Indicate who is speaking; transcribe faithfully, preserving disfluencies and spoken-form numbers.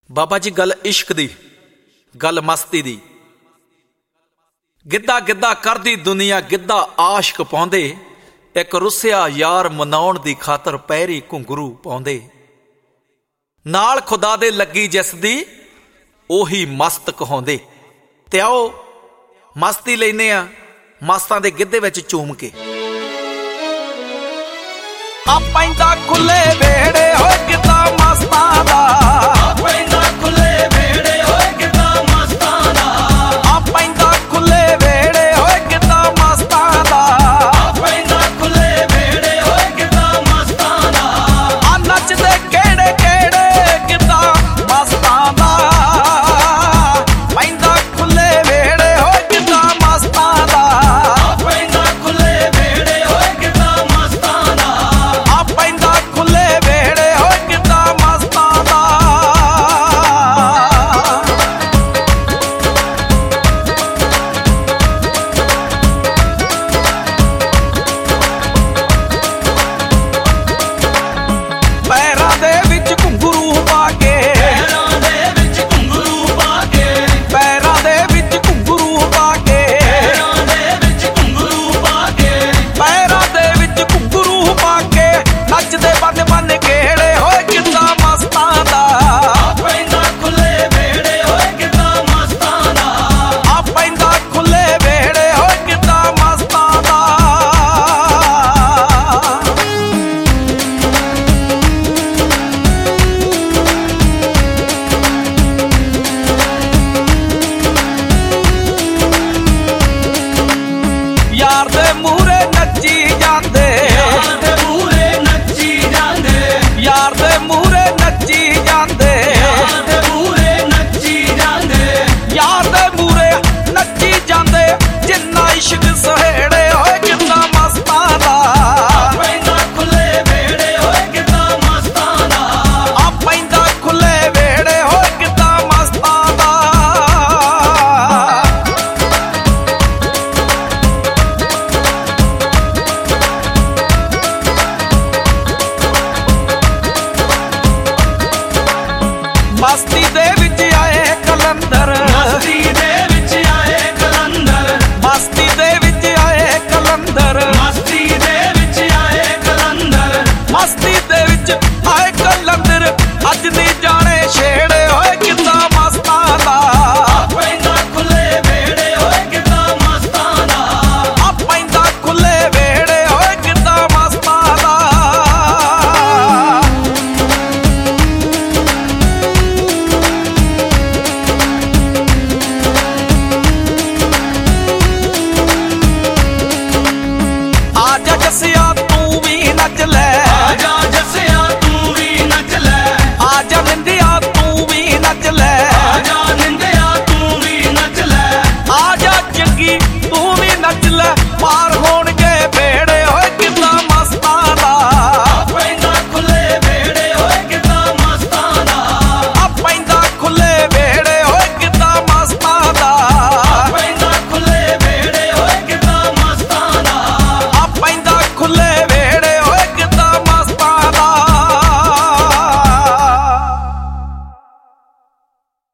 Speaker 1: ਬਾਬਾ ਜੀ ਗੱਲ ਇਸ਼ਕ ਦੀ, ਗੱਲ ਮਸਤੀ ਦੀ। ਗਿੱਧਾ ਗਿੱਧਾ ਕਰਦੀ ਦੁਨੀਆ, ਗਿੱਧਾ ਆਸ਼ਕ ਪਾਉਂਦੇ। ਇੱਕ ਰੁੱਸਿਆ ਯਾਰ ਮਨਾਉਣ ਦੀ ਖਾਤਰ ਪੈਰੀ ਘੁੰਗਰੂ ਪਾਉਂਦੇ। ਨਾਲ ਖੁਦਾ ਦੇ ਲੱਗੀ ਜਿਸ ਦੀ, ਉਹੀ ਮਸਤ ਕਹਾਉਂਦੇ। ਤੇ ਆਓ ਮਸਤੀ ਲੈਨੇ ਆ ਮਸਤਾਂ ਦੇ ਗਿੱਧੇ ਵਿੱਚ ਝੂਮ ਕੇ। ਆ ਪੈਂਦਾ ਖੁੱਲੇ ਵੇੜੇ ਹੋਏ ਗਿੱਧਾ ਮਸਤਾਂ ਦਾ, ਆ ਪੈਂਦਾ ਖੁੱਲੇ ਵੇੜੇ ਹੋਏ ਗਿੱਧਾ ਮਸਤਾਂ ਦਾ, ਆ ਪੈਂਦਾ ਖੁੱਲੇ ਵੇੜੇ ਹੋਏ ਗਿੱਧਾ ਮਸਤਾਂ ਦਾ, ਆ ਪੈਂਦਾ ਖੁੱਲੇ ਵੇੜੇ ਹੋਏ ਗਿੱਧਾ ਮਸਤਾਂ ਦਾ। ਆ ਨੱਚਦੇ ਕਿਹੜੇ ਕਿਹੜੇ ਗਿੱਧਾ ਮਸਤਾਂ ਦਾ, ਪੈਂਦਾ ਖੁੱਲੇ ਵੇੜੇ ਹੋਏ ਗਿੱਧਾ ਮਸਤਾਂ ਦਾ, ਆ ਪੈਂਦਾ ਖੁੱਲੇ ਵੇੜੇ ਹੋਏ ਗਿੱਧਾ ਮਸਤਾਂ ਦਾ, ਆ ਪੈਂਦਾ ਖੁੱਲੇ ਵੇੜੇ ਹੋਏ ਗਿੱਧਾ ਮਸਤਾਂ ਦਾ। ਪੈਰਾਂ ਦੇ ਵਿੱਚ ਘੁੰਗਰੂ ਪਾ ਕੇ, ਪੈਰਾਂ ਦੇ ਵਿੱਚ ਘੁੰਗਰੂ ਪਾ ਕੇ, ਪੈਰਾਂ ਦੇ ਵਿੱਚ ਘੁੰਗਰੂ ਪਾ ਕੇ, ਪੈਰਾਂ ਦੇ ਵਿੱਚ ਘੁੰਗਰੂ ਪਾ ਕੇ, ਪੈਰਾਂ ਦੇ ਵਿੱਚ ਘੁੰਗਰੂ ਪਾ ਕੇ ਨੱਚਦੇ ਬੰਨ ਬੰਨ ਗੇੜੇ ਹੋਏ ਗਿੱਧਾ ਮਸਤਾਂ ਦਾ, ਆ ਪੈਂਦਾ ਖੁੱਲੇ ਵੇੜੇ ਹੋਏ ਗਿੱਧਾ ਮਸਤਾਂ ਦਾ, ਆ ਪੈਂਦਾ ਖੁੱਲੇ ਵੇੜੇ ਹੋਏ ਗਿੱਧਾ ਮਸਤਾਂ ਦਾ। ਯਾਰ ਦੇ ਮੂਹਰੇ ਨੱਚੀ ਜਾਂਦੇ, ਯਾਰ ਦੇ ਮੂਹਰੇ ਨੱਚੀ ਜਾਂਦੇ, ਯਾਰ ਦੇ ਮੂਹਰੇ ਨੱਚੀ ਜਾਂਦੇ, ਯਾਰ ਦੇ ਮੂਹਰੇ ਨੱਚੀ ਜਾਂਦੇ, ਯਾਰ ਦੇ ਮੂਹਰੇ ਨੱਚੀ ਜਾਂਦੇ। ਜਿੰਨਾ ਇਸ਼ਕ ਸਹੇੜੇ ਹੋਏ ਗਿੱਧਾ ਮਸਤਾਂ ਦਾ, ਆ ਪੈਂਦਾ ਖੁੱਲੇ ਵੇੜੇ ਹੋਏ ਗਿੱਧਾ ਮਸਤਾਂ ਦਾ, ਆ ਪੈਂਦਾ ਖੁੱਲੇ ਵੇੜੇ ਹੋਏ ਗਿੱਧਾ ਮਸਤਾਂ ਦਾ। ਮਸਤੀ ਦੇ